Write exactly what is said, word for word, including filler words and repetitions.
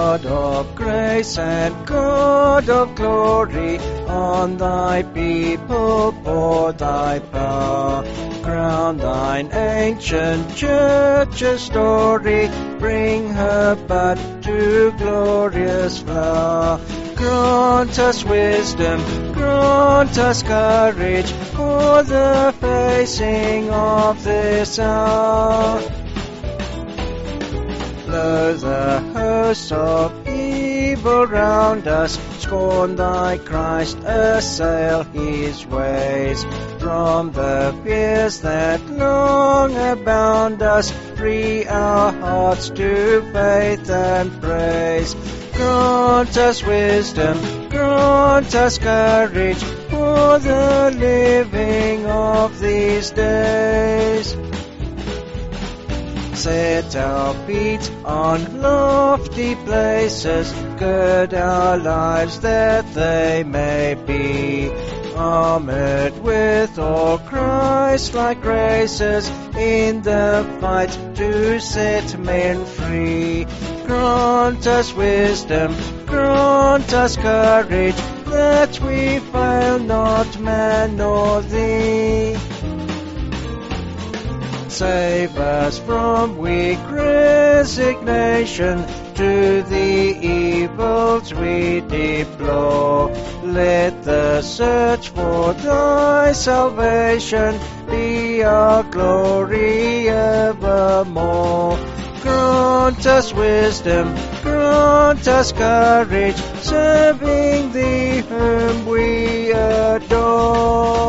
God of grace and God of glory, on thy people pour thy power. Crown thine ancient church's story, bring her bud to glorious flower. Grant us wisdom, grant us courage, for the facing of this hour. Blow the hosts of evil round us, scorn thy Christ, assail his ways. From the fears that long abound us, free our hearts to faith and praise. Grant us wisdom, grant us courage, for the living of these days. Set our feet on lofty places, gird our lives that they may be armored with all Christ-like graces, in the fight to set men free. Grant us wisdom, grant us courage, that we fail not man nor thee. Save us from weak resignation to the evils we deplore. Let the search for thy salvation be our glory evermore. Grant us wisdom, grant us courage, serving thee whom we adore.